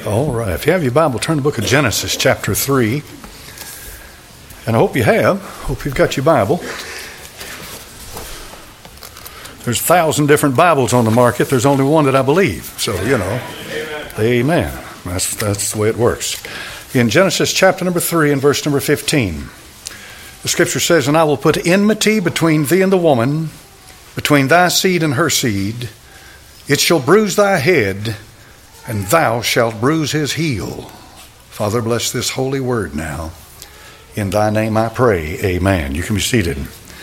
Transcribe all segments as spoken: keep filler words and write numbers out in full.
All right. If you have your Bible, turn to the book of Genesis, chapter three. And I hope you have. Hope you've got your Bible. There's a thousand different Bibles on the market. There's only one that I believe. So, you know, amen. amen. That's, that's the way it works. In Genesis chapter number three and verse number fifteen, the scripture says, "And I will put enmity between thee and the woman, between thy seed and her seed. It shall bruise thy head, and thou shalt bruise his heel." Father, bless this holy word now. In thy name I pray, amen. You can be seated.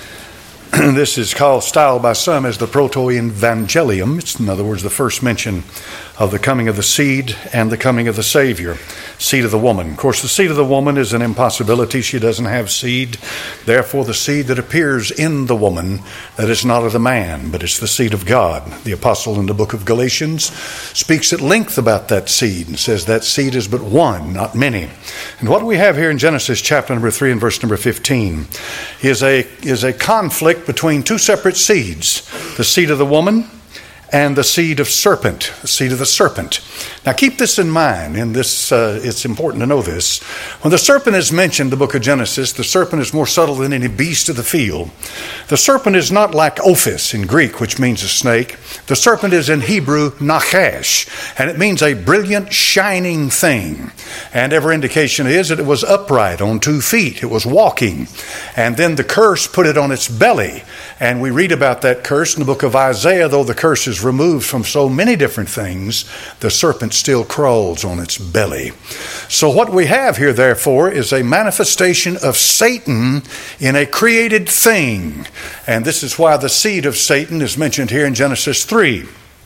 This is called, styled by some as the Proto-Evangelium. It's, in other words, the first mention of the coming of the seed and the coming of the Savior, seed of the woman. Of course, the seed of the woman is an impossibility. She doesn't have seed. Therefore, the seed that appears in the woman, that is not of the man, but it's the seed of God. The apostle in the book of Galatians speaks at length about that seed and says that seed is but one, not many. And what we have here in Genesis chapter number three and verse number fifteen is a, is a conflict between two separate seeds, the seed of the woman and the seed of serpent, the seed of the serpent. Now keep this in mind, and this uh, it's important to know this. When the serpent is mentioned in the book of Genesis, the serpent is more subtle than any beast of the field. The serpent is not like Ophis in Greek, which means a snake. The serpent is in Hebrew Nachash, and it means a brilliant, shining thing. And every indication is that it was upright on two feet. It was walking. And then the curse put it on its belly. And we read about that curse in the book of Isaiah. Though the curse is removed from so many different things, the serpent still crawls on its belly. So what we have here, therefore, is a manifestation of Satan in a created thing. And this is why the seed of Satan is mentioned here in Genesis three.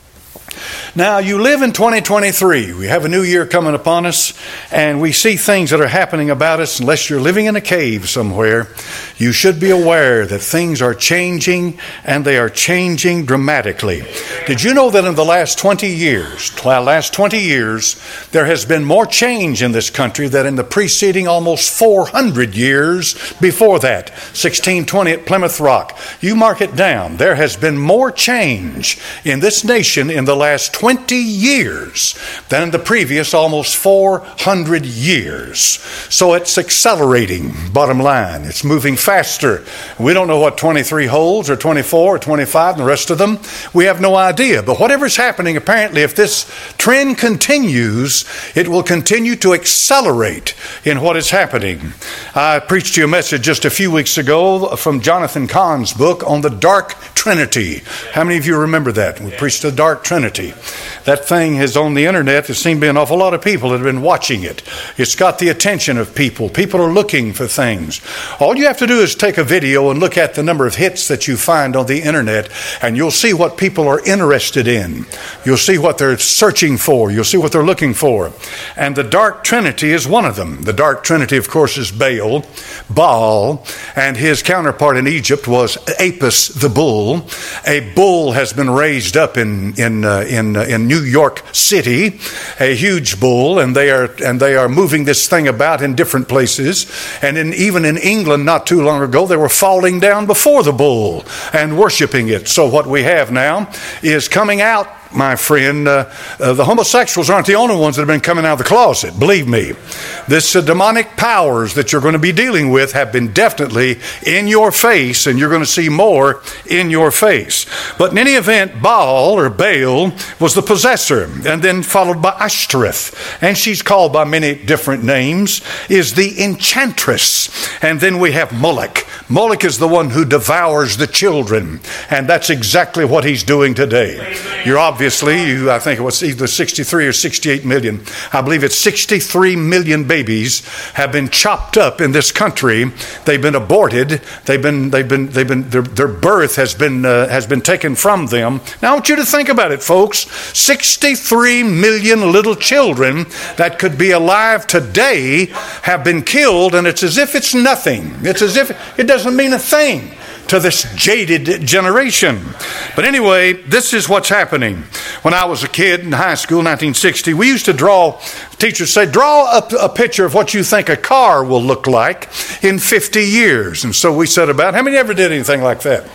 Now, you live in twenty twenty-three. We have a new year coming upon us, and we see things that are happening about us. Unless you're living in a cave somewhere, you should be aware that things are changing, and they are changing dramatically. Did you know that in the last twenty years, last twenty years, there has been more change in this country than in the preceding almost four hundred years before that? sixteen twenty at Plymouth Rock. You mark it down. There has been more change in this nation in the last twenty years than in the previous almost four hundred years. So it's accelerating, bottom line. It's moving faster. We don't know what twenty-three holds, or twenty-four, or twenty-five, and the rest of them. We have no idea. But whatever's happening, apparently, if this trend continues, it will continue to accelerate in what is happening. I preached you a message just a few weeks ago from Jonathan Cahn's book on the Dark Trinity. How many of you remember that? We preached the Dark Trinity. That thing is on the internet. There seem to be an awful lot of people that have been watching it. It's got the attention of people. People are looking for things. All you have to do is take a video and look at the number of hits that you find on the internet, and you'll see what people are interested in. You'll see what they're searching for. You'll see what they're looking for. And the Dark Trinity is one of them. The Dark Trinity, of course, is Baal, Baal, and his counterpart in Egypt was Apis the bull. A bull has been raised up in in uh, in uh, in New York City, a huge bull, and they are and they are moving this thing about in different places. And in, even in England, not too long ago, they were falling down before the bull and worshiping it. So what we have now is coming out, my friend, uh, uh, the homosexuals aren't the only ones that have been coming out of the closet. Believe me, this uh, demonic powers that you're going to be dealing with have been definitely in your face, and you're going to see more in your face. But in any event, Baal or Baal was the possessor, and then followed by Ashtoreth, and she's called by many different names, is the enchantress. And then we have Moloch. Moloch is the one who devours the children, and that's exactly what he's doing today. You're obviously Obviously, you, I think it was either sixty-three or sixty-eight million. I believe it's sixty-three million babies have been chopped up in this country. They've been aborted. They've been, they've been, they've been. Their, their birth has been uh, has been taken from them. Now, I want you to think about it, folks. sixty-three million little children that could be alive today have been killed, and it's as if it's nothing. It's as if it doesn't mean a thing to this jaded generation. But anyway, this is what's happening. When I was a kid in high school, nineteen sixty, we used to draw, teachers say, draw up a picture of what you think a car will look like in fifty years. And so we set about, how many ever did anything like that?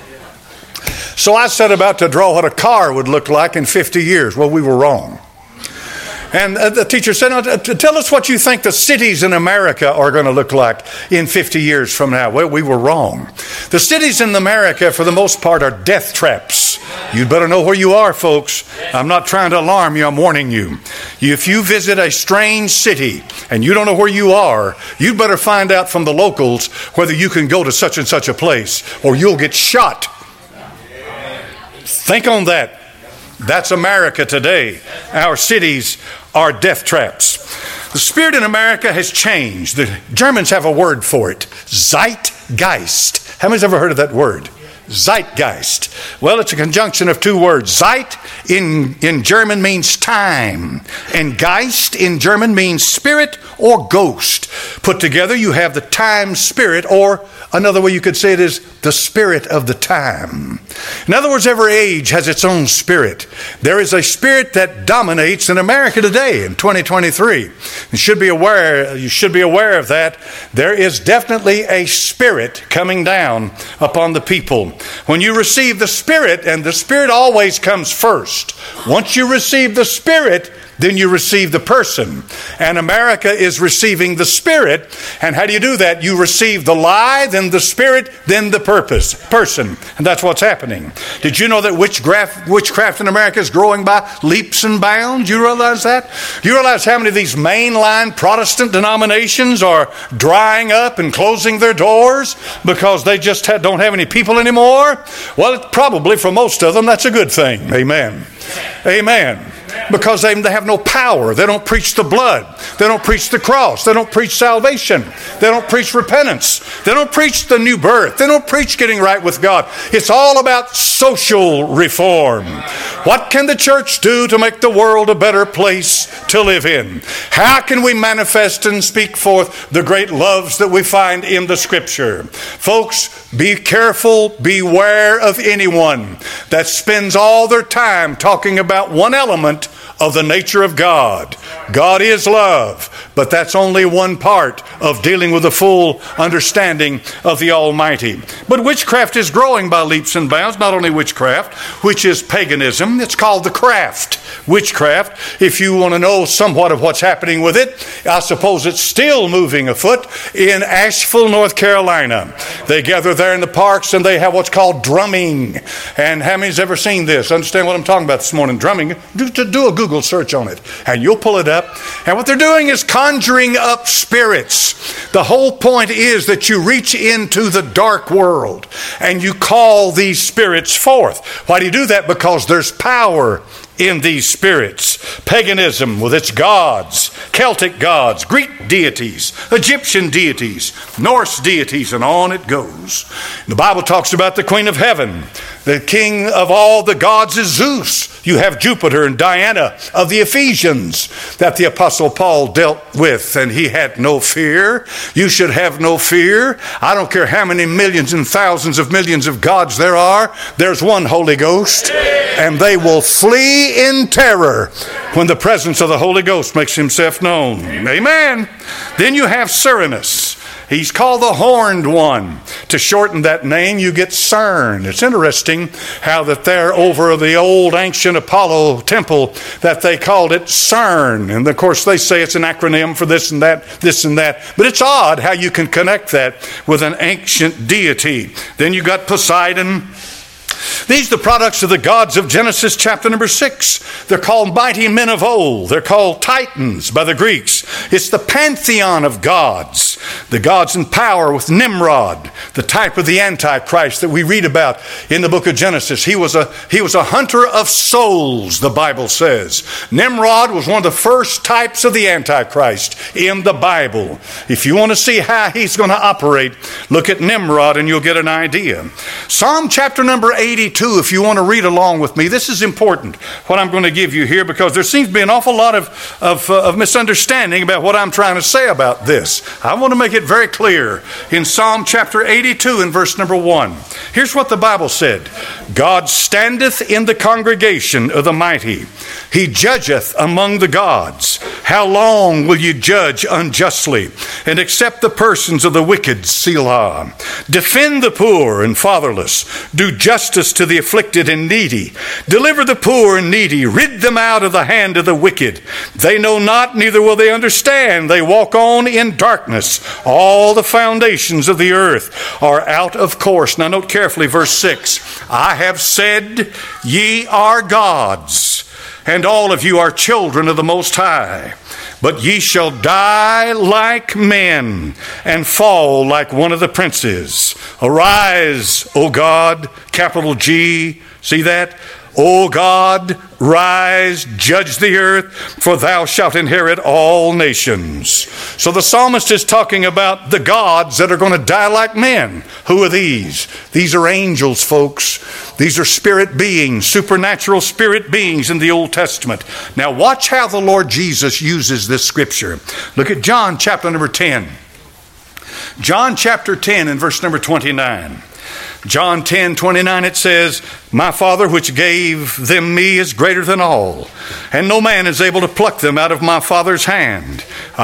So I set about to draw what a car would look like in fifty years. Well, we were wrong. And the teacher said, now, tell us what you think the cities in America are going to look like in fifty years from now. Well, we were wrong. The cities in America, for the most part, are death traps. You'd better know where you are, folks. I'm not trying to alarm you. I'm warning you. If you visit a strange city and you don't know where you are, you'd better find out from the locals whether you can go to such and such a place or you'll get shot. Think on that. That's America today. Our cities are death traps. The spirit in America has changed. The Germans have a word for it. Zeitgeist. How many's ever heard of that word? Zeitgeist. Well, it's a conjunction of two words. Zeit in, in German means time, and Geist in German means spirit or ghost. Put together, you have the time spirit, or another way you could say it is the spirit of the time. In other words, every age has its own spirit. There is a spirit that dominates in America today in twenty twenty-three. You should be aware, you should be aware of that. There is definitely a spirit coming down upon the people. When you receive the Spirit, and the Spirit always comes first. Once you receive the Spirit, then you receive the person. And America is receiving the Spirit. And how do you do that? You receive the lie, then the Spirit, then the purpose, person. And that's what's happening. Did you know that witchcraft, witchcraft in America is growing by leaps and bounds? You realize that? You realize how many of these mainline Protestant denominations are drying up and closing their doors because they just ha- don't have any people anymore? Well, it, probably for most of them, that's a good thing. Amen. Amen. Because they, they have no power. They don't preach the blood. They don't preach the cross. They don't preach salvation. They don't preach repentance. They don't preach the new birth. They don't preach getting right with God. It's all about social reform. What can the church do to make the world a better place to live in? How can we manifest and speak forth the great loves that we find in the Scripture? Folks, be careful, beware of anyone that spends all their time talking about one element of the nature of God. God is love, but that's only one part of dealing with the full understanding of the Almighty. But witchcraft is growing by leaps and bounds. Not only witchcraft, which is paganism. It's called the craft. Witchcraft. If you want to know somewhat of what's happening with it, I suppose it's still moving afoot in Asheville, North Carolina. They gather there in the parks and they have what's called drumming. And how many's ever seen this? Understand what I'm talking about this morning? Drumming. Do, do a Google search on it and you'll pull it up. And what they're doing is conjuring up spirits. The whole point is that you reach into the dark world and you call these spirits forth. Why do you do that? Because there's power in these spirits. Paganism with its gods, Celtic gods, Greek deities, Egyptian deities, Norse deities, and on it goes. The Bible talks about the Queen of Heaven. The king of all the gods is Zeus. You have Jupiter and Diana of the Ephesians that the Apostle Paul dealt with, and he had no fear. You should have no fear. I don't care how many millions and thousands of millions of gods there are. There's one Holy Ghost, and they will flee in terror when the presence of the Holy Ghost makes himself known. Amen. Then you have Cernunnos. He's called the Horned One. To shorten that name, you get CERN. It's interesting how that there over the old ancient Apollo temple that they called it CERN. And of course they say it's an acronym for this and that, this and that. But it's odd how you can connect that with an ancient deity. Then you got Poseidon. These are the products of the gods of Genesis chapter number six. They're called mighty men of old. They're called Titans by the Greeks. It's the pantheon of gods. The gods in power with Nimrod, the type of the Antichrist that we read about in the book of Genesis. He was a, he was a hunter of souls, the Bible says. Nimrod was one of the first types of the Antichrist in the Bible. If you want to see how he's going to operate, look at Nimrod and you'll get an idea. Psalm chapter number eighty-two, if you want to read along with me. This is important, what I'm going to give you here, because there seems to be an awful lot of, of, uh, of misunderstanding about what I'm trying to say about this. I want to make it very clear. In Psalm chapter eighty-two and verse number one, here's what the Bible said. God standeth in the congregation of the mighty. He judgeth among the gods. How long will you judge unjustly and accept the persons of the wicked? Selah. Defend the poor and fatherless. Do justice justice to the afflicted and needy. Deliver the poor and needy. Rid them out of the hand of the wicked. They know not, neither will they understand. They walk on in darkness. All the foundations of the earth are out of course. Now note carefully verse six. I have said, ye are gods, and all of you are children of the Most High. But ye shall die like men, and fall like one of the princes. Arise, O God, capital G, see that? O God, rise, judge the earth, for thou shalt inherit all nations. So the psalmist is talking about the gods that are going to die like men. Who are these? These are angels, folks. These are spirit beings, supernatural spirit beings in the Old Testament. Now watch how the Lord Jesus uses this scripture. Look at John chapter number ten. John chapter ten and verse number twenty-nine. John ten, twenty-nine, it says, my Father which gave them me is greater than all, and no man is able to pluck them out of my Father's hand.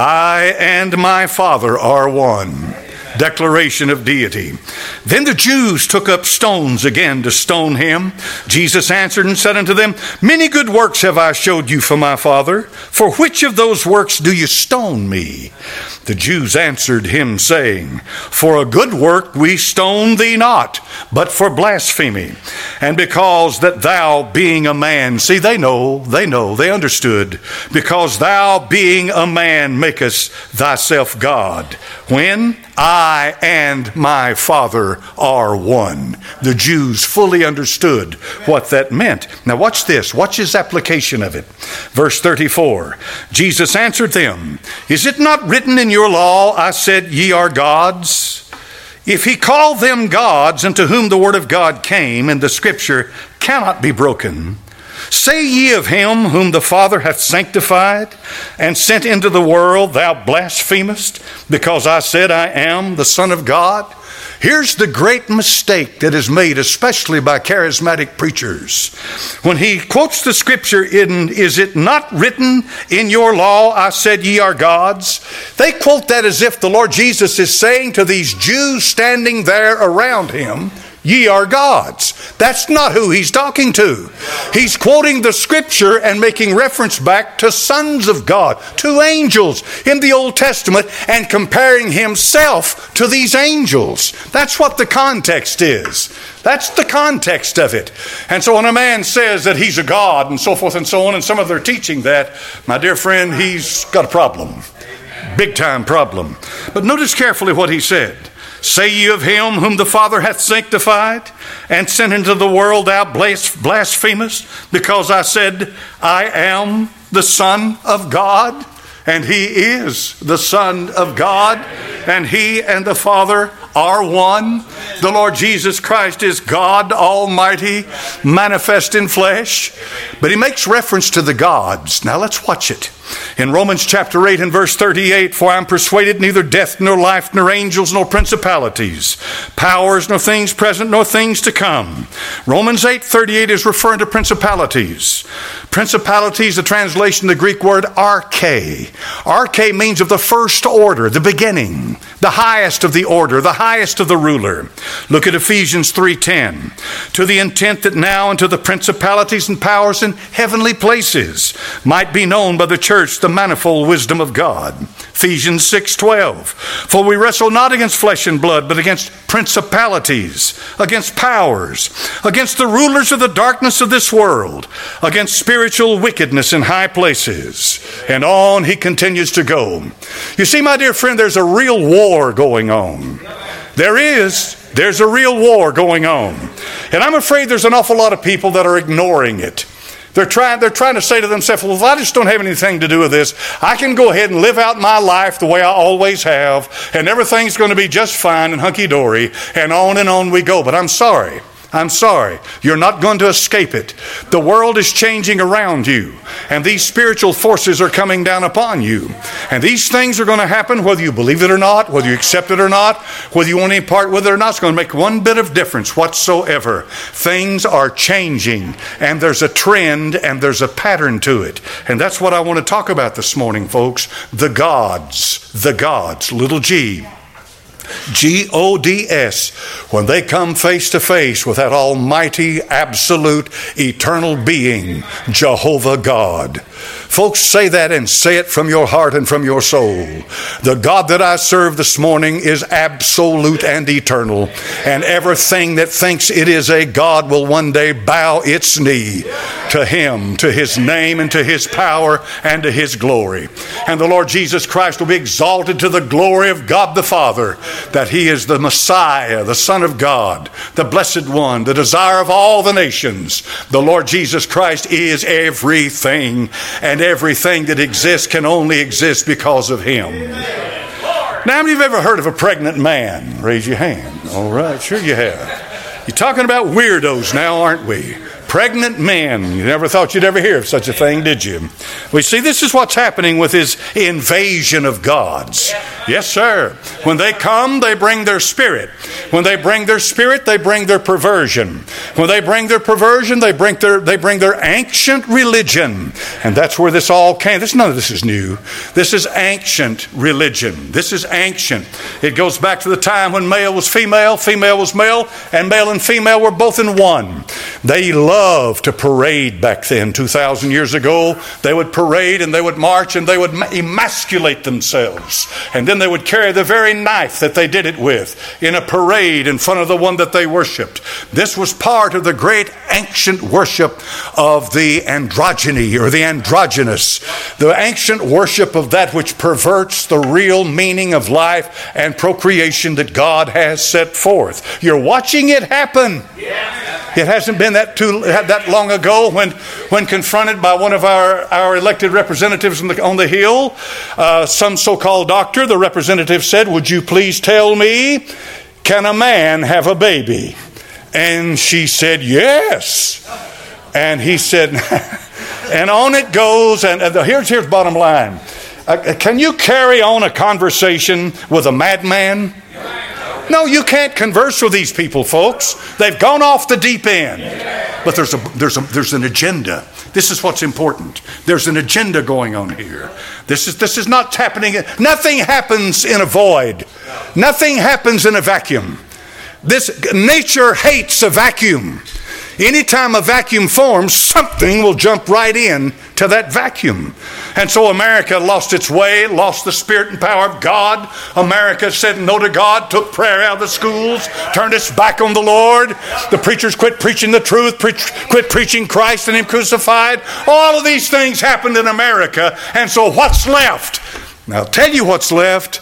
I and my Father are one. Declaration of deity. Then the Jews took up stones again to stone him. Jesus answered and said unto them, many good works have I showed you from my Father. For which of those works do you stone me? The Jews answered him, saying, for a good work we stone thee not, but for blasphemy. And because that thou being a man, see, they know, they know, they understood, because thou being a man makest thyself God, when I and my Father are one. The Jews fully understood what that meant. Now watch this. Watch his application of it. Verse thirty-four. Jesus answered them, is it not written in your law, I said, ye are gods? If he called them gods, unto whom the word of God came, and the scripture cannot be broken, say ye of him whom the Father hath sanctified and sent into the world, thou blasphemest, because I said I am the Son of God? Here's the great mistake that is made, especially by charismatic preachers. When he quotes the scripture in, is it not written in your law, I said ye are gods? They quote that as if the Lord Jesus is saying to these Jews standing there around him, ye are gods. That's not who he's talking to. He's quoting the scripture and making reference back to sons of God, to angels in the Old Testament, and comparing himself to these angels. That's what the context is. That's the context of it. And so when a man says that he's a god and so forth and so on, and some of their teaching that, my dear friend, he's got a problem. Big time problem. But notice carefully what he said. Say ye of him whom the Father hath sanctified and sent into the world, thou blasphemest, because I said, I am the Son of God, and he is the Son of God, and he and the Father are one. The Lord Jesus Christ is God Almighty, manifest in flesh. But he makes reference to the gods. Now let's watch it. In Romans chapter eight and verse thirty-eight, for I am persuaded neither death nor life nor angels nor principalities, powers nor things present nor things to come. Romans eight thirty-eight is referring to principalities. Principalities, the translation of the Greek word arche. Arche means of the first order, the beginning, the highest of the order, the highest of the ruler. Look at Ephesians three ten. To the intent that now unto the principalities and powers in heavenly places might be known by the church the manifold wisdom of God. Ephesians six twelve. For we wrestle not against flesh and blood, but against principalities, against powers, against the rulers of the darkness of this world, against spiritual wickedness in high places. And on he continues to go. You see, my dear friend, there's a real war going on. There is. There's a real war going on. And I'm afraid there's an awful lot of people that are ignoring it. They're trying, they're trying to say to themselves, well, I just don't have anything to do with this. I can go ahead and live out my life the way I always have, and everything's going to be just fine and hunky-dory, and on and on we go. But I'm sorry. I'm sorry. You're not going to escape it. The world is changing around you, and these spiritual forces are coming down upon you. And these things are going to happen whether you believe it or not, whether you accept it or not, whether you want any part with it or not. It's going to make one bit of difference whatsoever. Things are changing, and there's a trend, and there's a pattern to it. And that's what I want to talk about this morning, folks. The gods. The gods. Little g. G O D S, when they come face to face with that almighty, absolute, eternal being, Jehovah God. Folks, say that and say it from your heart and from your soul. The God that I serve this morning is absolute and eternal, and everything that thinks it is a God will one day bow its knee to Him, to His name, and to His power, and to His glory. And the Lord Jesus Christ will be exalted to the glory of God the Father, that He is the Messiah, the Son of God, the Blessed One, the desire of all the nations. The Lord Jesus Christ is everything, and everything that exists can only exist because of Him. Now, how many of you have ever heard of a pregnant man? Raise your hand. All right, sure you have. You're talking about weirdos now, aren't we? Pregnant men. You never thought you'd ever hear of such a thing, did you? We see this is what's happening with His invasion of gods. Yes, sir. When they come, they bring their spirit. When they bring their spirit, they bring their perversion. When they bring their perversion, they bring their they bring their ancient religion. And that's where this all came. This none of this is new. This is ancient religion. This is ancient. It goes back to the time when male was female, female was male, and male and female were both in one. They loved to parade back then, two thousand years ago. They would parade and they would march and they would emasculate themselves. And then they would carry the very knife that they did it with in a parade in front of the one that they worshipped. This was part of the great ancient worship of the androgyny, or the androgynous. The ancient worship of that which perverts the real meaning of life and procreation that God has set forth. You're watching it happen. It hasn't been that too that long ago when, when confronted by one of our, our elected representatives on the, on the Hill, uh, some so-called doctor, the representative said, "Would you please tell me, can a man have a baby?" And she said, "Yes." And he said, and on it goes, and uh, here's, here's bottom line. Uh, can you carry on a conversation with a madman? No, you can't converse with these people, folks. They've gone off the deep end. But there's a there's a there's an agenda. This is what's important. There's an agenda going on here. This is this is not happening. Nothing happens in a void. Nothing happens in a vacuum. This nature hates a vacuum. Anytime a vacuum forms, something will jump right in to that vacuum. And so America lost its way, lost the spirit and power of God. America said no to God, took prayer out of the schools, turned its back on the Lord. The preachers quit preaching the truth, preach, quit preaching Christ and Him crucified. All of these things happened in America. And so what's left? Now I'll tell you what's left.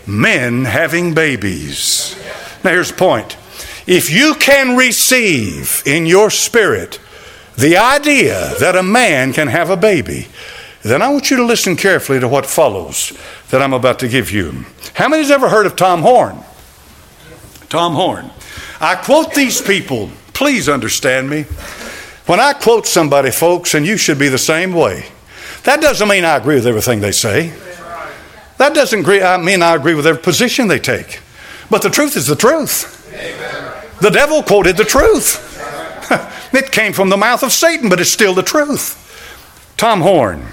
Men having babies. Now here's the point. If you can receive in your spirit the idea that a man can have a baby, then I want you to listen carefully to what follows that I'm about to give you. How many has ever heard of Tom Horn? Tom Horn. I quote these people. Please understand me. When I quote somebody, folks, and you should be the same way, that doesn't mean I agree with everything they say. That doesn't mean I agree with every position they take. But the truth is the truth. Amen. The devil quoted the truth. It came from the mouth of Satan, but it's still the truth. Tom Horn,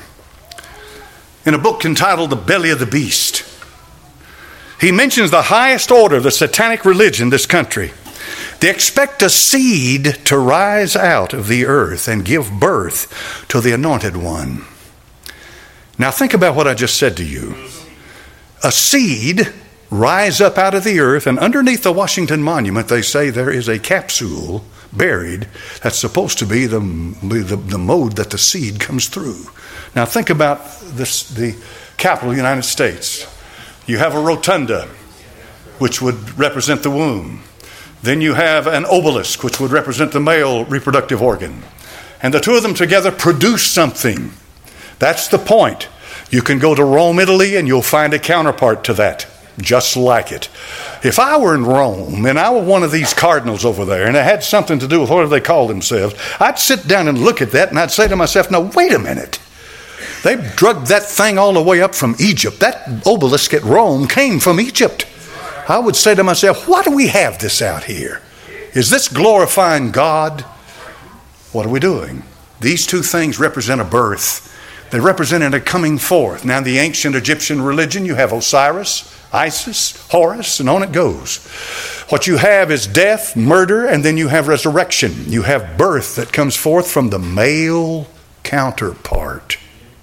in a book entitled The Belly of the Beast, he mentions the highest order of the satanic religion in this country. They expect a seed to rise out of the earth and give birth to the anointed one. Now think about what I just said to you. A seed rise up out of the earth, and underneath the Washington Monument, they say there is a capsule buried that's supposed to be the, the, the mode that the seed comes through. Now think about this, the capital of the United States. You have a rotunda, which would represent the womb. Then you have an obelisk, which would represent the male reproductive organ. And the two of them together produce something. That's the point. You can go to Rome, Italy, and you'll find a counterpart to that. Just like it. If I were in Rome and I were one of these cardinals over there and it had something to do with whatever they call themselves, I'd sit down and look at that and I'd say to myself, now wait a minute. They drugged that thing all the way up from Egypt. That obelisk at Rome came from Egypt. I would say to myself, why do we have this out here? Is this glorifying God? What are we doing? These two things represent a birth. They represented a coming forth. Now, in the ancient Egyptian religion, you have Osiris, Isis, Horus, and on it goes. What you have is death, murder, and then you have resurrection. You have birth that comes forth from the male counterpart.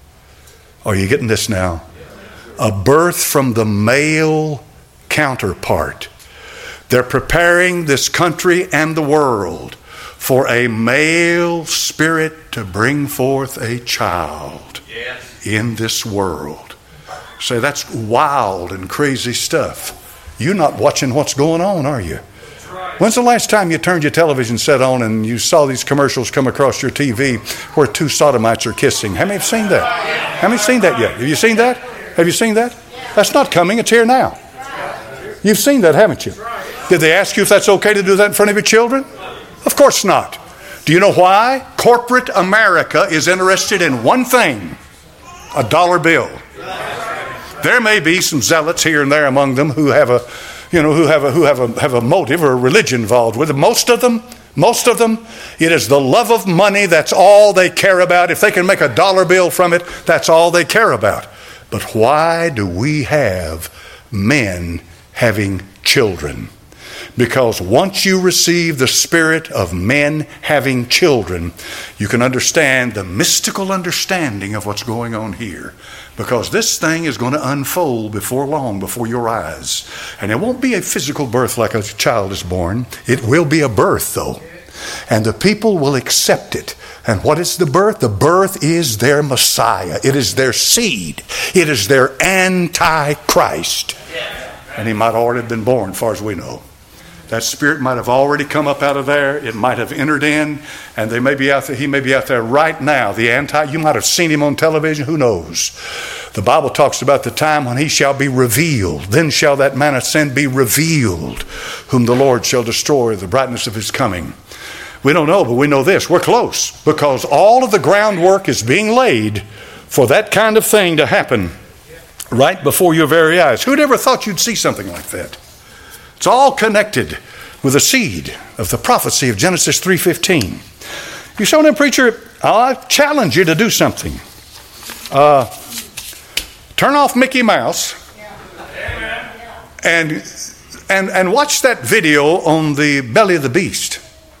Are you getting this now? A birth from the male counterpart. They're preparing this country and the world for a male spirit to bring forth a child yes. in this world. Say, that's wild and crazy stuff. You're not watching what's going on, are you? Right. When's the last time you turned your television set on and you saw these commercials come across your T V where two sodomites are kissing? How many have seen that? How many have seen that yet? Have you seen that? Have you seen that? That's not coming. It's here now. You've seen that, haven't you? Did they ask you if that's okay to do that in front of your children? Of course not. Do you know why? Corporate America is interested in one thing: a dollar bill. There may be some zealots here and there among them who have a, you know, who have a who have a have a motive or a religion involved with it. Most of them, most of them, it is the love of money. That's all they care about. If they can make a dollar bill from it, that's all they care about. But why do we have men having children? Because once you receive the spirit of men having children, you can understand the mystical understanding of what's going on here. Because this thing is going to unfold before long, before your eyes. And it won't be a physical birth like a child is born. It will be a birth, though. And the people will accept it. And what is the birth? The birth is their Messiah. It is their seed. It is their Antichrist. And he might have already been born, as far as we know. That spirit might have already come up out of there. It might have entered in, and they may be out there. He may be out there right now. The anti. You might have seen him on television. Who knows? The Bible talks about the time when he shall be revealed. Then shall that man of sin be revealed, whom the Lord shall destroy, the brightness of his coming. We don't know, but we know this: we're close, because all of the groundwork is being laid for that kind of thing to happen right before your very eyes. Who'd ever thought you'd see something like that? It's all connected with the seed of the prophecy of Genesis three fifteen. You show them, preacher, I challenge you to do something. Uh, turn off Mickey Mouse and, and, and watch that video on the belly of the beast.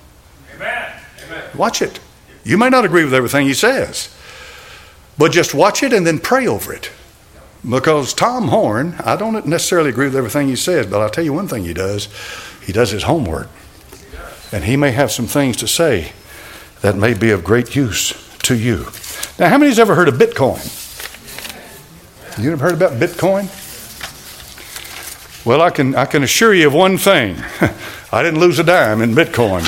Watch it. You may not agree with everything he says, but just watch it and then pray over it. Because Tom Horn, I don't necessarily agree with everything he says, but I'll tell you one thing he does. He does his homework. And he may have some things to say that may be of great use to you. Now, how many's ever heard of Bitcoin? You ever heard about Bitcoin? Well, I can I can assure you of one thing. I didn't lose a dime in Bitcoin.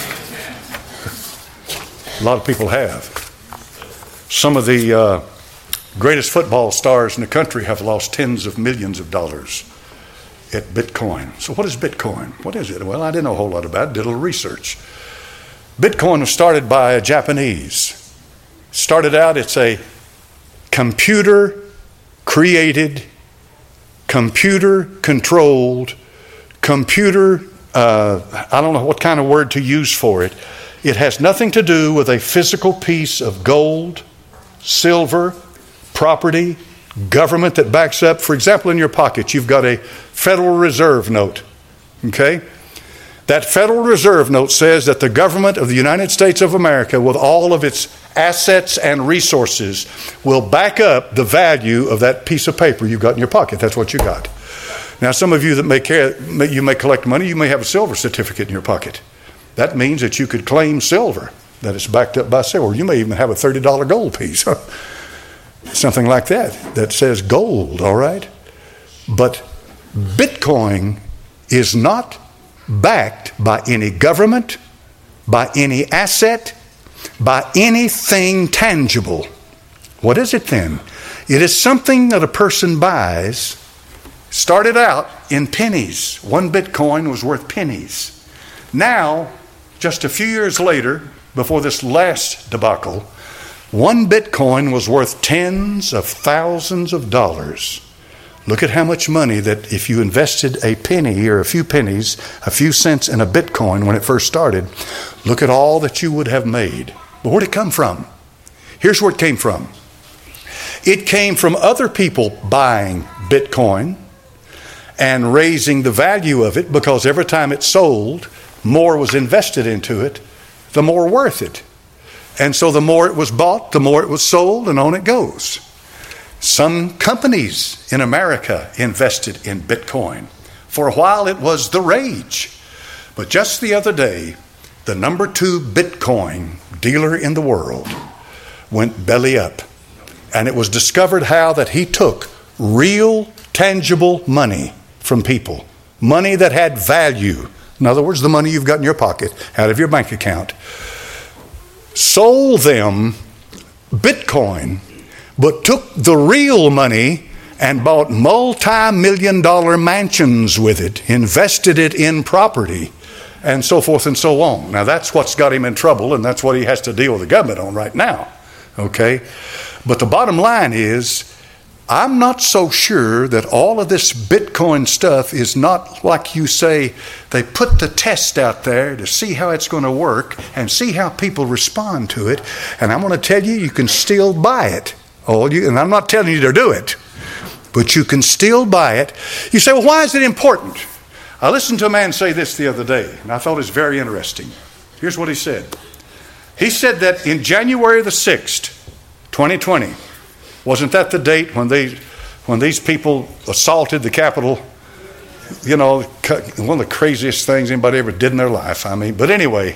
A lot of people have. Some of the uh, greatest football stars in the country have lost tens of millions of dollars at Bitcoin. So what is Bitcoin? What is it? Well, I didn't know a whole lot about it. Did a little research. Bitcoin was started by a Japanese. Started out, it's a computer-created, computer-controlled, computer, uh, I don't know what kind of word to use for it. It has nothing to do with a physical piece of gold, silver, property, government that backs up. For example, in your pocket, you've got a Federal Reserve note. Okay? That Federal Reserve note says that the government of the United States of America, with all of its assets and resources, will back up the value of that piece of paper you've got in your pocket. That's what you got. Now, some of you that may care, you may collect money, you may have a silver certificate in your pocket. That means that you could claim silver, that it's backed up by silver. You may even have a thirty dollars gold piece. Something like that, that says gold, all right? But Bitcoin is not backed by any government, by any asset, by anything tangible. What is it then? It is something that a person buys. Started out in pennies. One Bitcoin was worth pennies. Now, just a few years later, before this last debacle, one Bitcoin was worth tens of thousands of dollars. Look at how much money that if you invested a penny or a few pennies, a few cents in a Bitcoin when it first started, look at all that you would have made. But where'd it come from? Here's where it came from. It came from other people buying Bitcoin and raising the value of it, because every time it sold, more was invested into it, the more worth it. And so the more it was bought, the more it was sold, and on it goes. Some companies in America invested in Bitcoin. For a while it was the rage. But just the other day, the number two Bitcoin dealer in the world went belly up. And it was discovered how that he took real, tangible money from people. Money that had value. In other words, the money you've got in your pocket, out of your bank account. Sold them Bitcoin, but took the real money and bought multi-million dollar mansions with it, invested it in property, and so forth and so on. Now that's what's got him in trouble, and that's what he has to deal with the government on right now. Okay? But the bottom line is, I'm not so sure that all of this Bitcoin stuff is not like you say, they put the test out there to see how it's going to work and see how people respond to it. And I'm going to tell you, you can still buy it. All you, and I'm not telling you to do it, but you can still buy it. You say, well, why is it important? I listened to a man say this the other day, and I thought it was very interesting. Here's what he said. He said that in January the sixth, twenty twenty, wasn't that the date when they, when these people assaulted the Capitol? You know, one of the craziest things anybody ever did in their life. I mean, but anyway,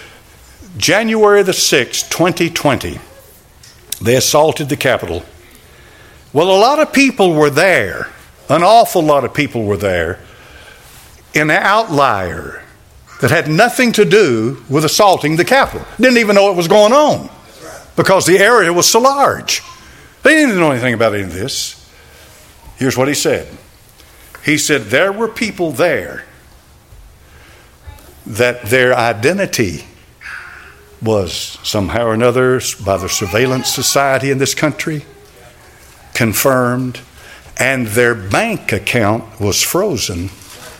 January the sixth, twenty twenty, they assaulted the Capitol. Well, a lot of people were there. An awful lot of people were there. An outlier that had nothing to do with assaulting the Capitol. Didn't even know what was going on because the area was so large. They didn't know anything about any of this. Here's what he said. He said there were people there that their identity was somehow or another, by the surveillance society in this country, confirmed, and their bank account was frozen.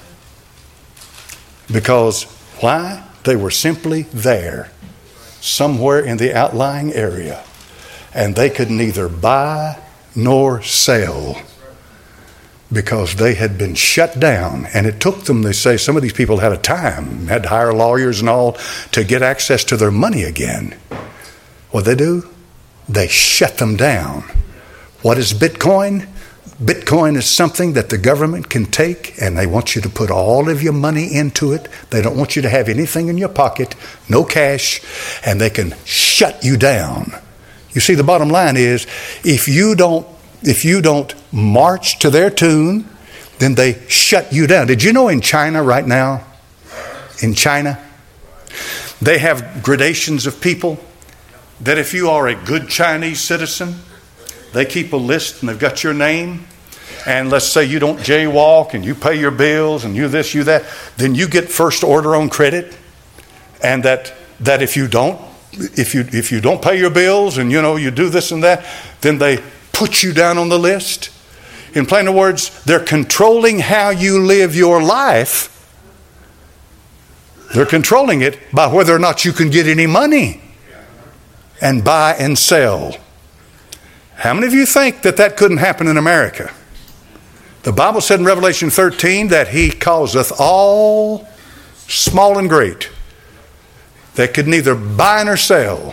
Because why? They were simply there, somewhere in the outlying area, and they could neither buy nor sell because they had been shut down. And it took them, they say, some of these people had a time, had to hire lawyers and all to get access to their money again. What they do? They shut them down. What is Bitcoin? Bitcoin is something that the government can take, and they want you to put all of your money into it. They don't want you to have anything in your pocket, no cash, and they can shut you down. You see, the bottom line is, if you don't, if you don't march to their tune, then they shut you down. Did you know in China right now, in China, they have gradations of people that if you are a good Chinese citizen, they keep a list and they've got your name. And let's say you don't jaywalk and you pay your bills and you this, you that, then you get first order on credit. And that that if you don't, if you if you don't pay your bills and you know you do this and that, then they put you down on the list. In plain words, they're controlling how you live your life. They're controlling it by whether or not you can get any money and buy and sell. How many of you think that that couldn't happen in America? The Bible said in Revelation thirteen that He causeth all, small and great, that could neither buy nor sell.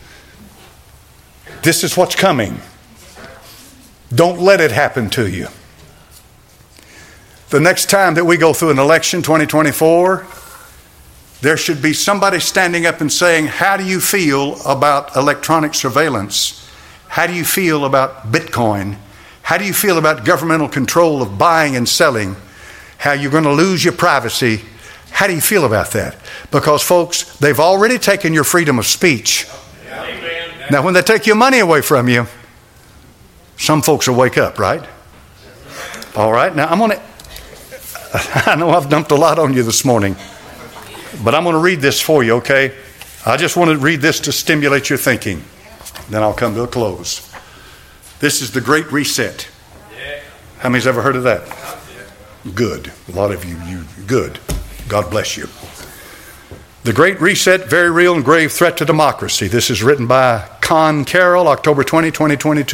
This is what's coming. Don't let it happen to you. The next time that we go through an election, twenty twenty-four, there should be somebody standing up and saying, how do you feel about electronic surveillance? How do you feel about Bitcoin? How do you feel about governmental control of buying and selling? How you're going to lose your privacy? How do you feel about that? Because, folks, they've already taken your freedom of speech. Amen. Now, when they take your money away from you, some folks will wake up, right? All right. Now, I'm going to... I know I've dumped a lot on you this morning, but I'm going to read this for you, okay? I just want to read this to stimulate your thinking. Then I'll come to a close. This is the Great Reset. How many's ever heard of that? Good. A lot of you, you good. God bless you. The Great Reset, Very Real and Grave Threat to Democracy. This is written by Con Carroll, October twentieth, twenty twenty-two.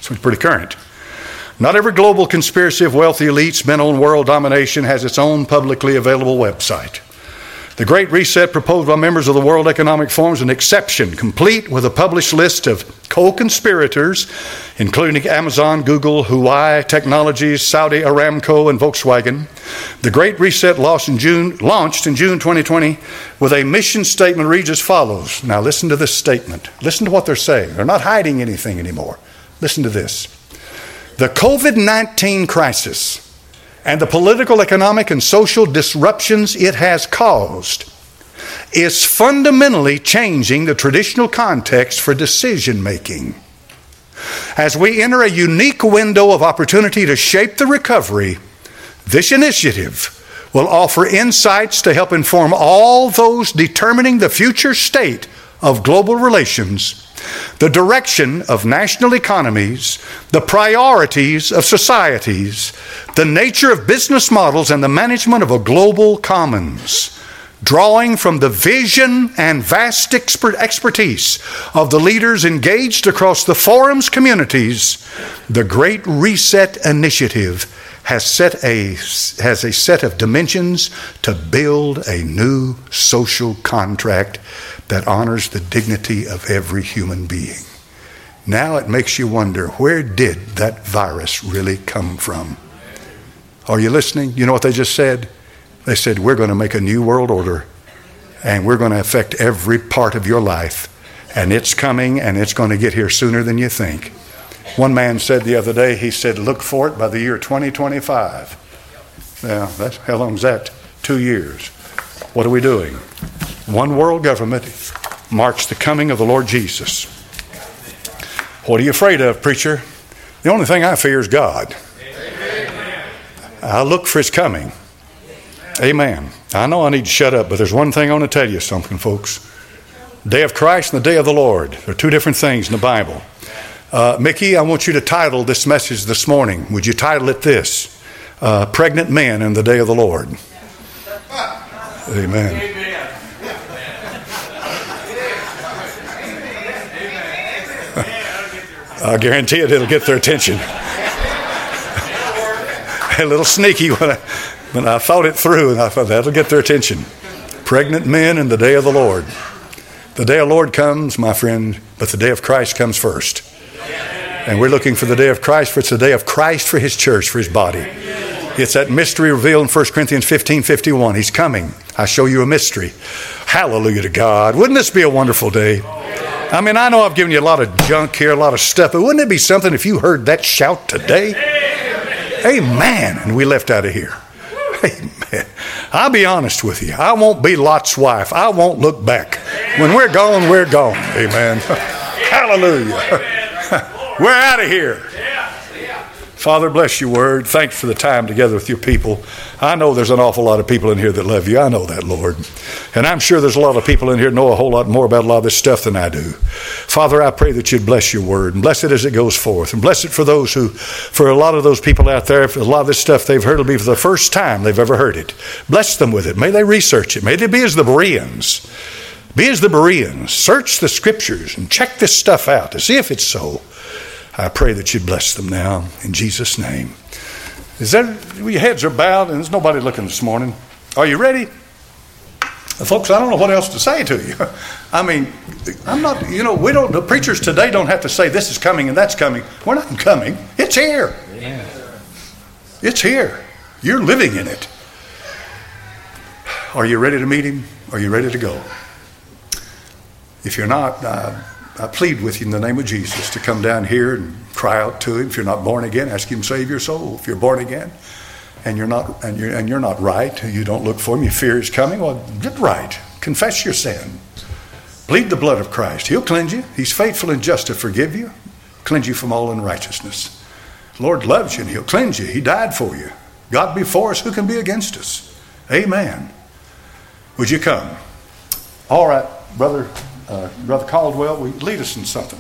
So it's pretty current. Not every global conspiracy of wealthy elites bent on world domination has its own publicly available website. The Great Reset proposed by members of the World Economic Forum is an exception, complete with a published list of co-conspirators, including Amazon, Google, Huawei Technologies, Saudi Aramco, and Volkswagen. The Great Reset launched in June, launched in June twenty twenty with a mission statement reads as follows. Now listen to this statement. Listen to what they're saying. They're not hiding anything anymore. Listen to this. The covid nineteen crisis and the political, economic, and social disruptions it has caused is fundamentally changing the traditional context for decision making. As we enter a unique window of opportunity to shape the recovery, this initiative will offer insights to help inform all those determining the future state of global relations, the direction of national economies, the priorities of societies, the nature of business models, and the management of a global commons. Drawing from the vision and vast expert expertise of the leaders engaged across the forum's communities, the Great Reset Initiative has set a, has a set of dimensions to build a new social contract that honors the dignity of every human being. Now it makes you wonder, where did that virus really come from? Are you listening? You know what they just said? They said, we're going to make a new world order, and we're going to affect every part of your life, and it's coming, and it's going to get here sooner than you think. One man said the other day, he said, look for it by the year twenty twenty-five. Now, that's, how long is that? Two years. What are we doing? One world government marks the coming of the Lord Jesus. What are you afraid of, preacher? The only thing I fear is God. Amen. I look for his coming. Amen. I know I need to shut up, but there's one thing I want to tell you something, folks. Day of Christ and the day of the Lord. They're two different things in the Bible. Uh, Mickey, I want you to title this message this morning. Would you title it this? Uh, Pregnant Men in the Day of the Lord. Amen. Amen. I guarantee it, it'll get their attention. A little sneaky when I, when I thought it through, and I thought that'll get their attention. Pregnant men in the day of the Lord. The day of the Lord comes, my friend, but the day of Christ comes first. And we're looking for the day of Christ, for it's the day of Christ for his church, for his body. It's that mystery revealed in First Corinthians fifteen fifty-one. He's coming. I show you a mystery. Hallelujah to God. Wouldn't this be a wonderful day? I mean, I know I've given you a lot of junk here, a lot of stuff, but wouldn't it be something if you heard that shout today? Amen. And we left out of here. Amen. I'll be honest with you. I won't be Lot's wife. I won't look back. When we're gone, we're gone. Amen. Hallelujah. We're out of here. Father, bless your word. Thanks for the time together with your people. I know there's an awful lot of people in here that love you. I know that, Lord. And I'm sure there's a lot of people in here that know a whole lot more about a lot of this stuff than I do. Father, I pray that you'd bless your word and bless it as it goes forth. And bless it for those who, for a lot of those people out there, for a lot of this stuff they've heard will be for the first time they've ever heard it. Bless them with it. May they research it. May they be as the Bereans. Be as the Bereans. Search the scriptures and check this stuff out to see if it's so. I pray that you bless them now in Jesus' name. Is that your heads are bowed and there's nobody looking this morning? Are you ready? Folks, I don't know what else to say to you. I mean, I'm not, you know, we don't, the preachers today don't have to say this is coming and that's coming. We're not coming. It's here. Yeah. It's here. You're living in it. Are you ready to meet him? Are you ready to go? If you're not, uh, I plead with you in the name of Jesus to come down here and cry out to him. If you're not born again, ask him to save your soul. If you're born again and you're not and you're and you're not right, you don't look for him, you fear he's coming, well, get right. Confess your sin. Plead the blood of Christ. He'll cleanse you. He's faithful and just to forgive you, cleanse you from all unrighteousness. The Lord loves you and he'll cleanse you. He died for you. God be for us, who can be against us? Amen. Would you come? All right, brother. Uh, Brother Caldwell, will you lead us in something?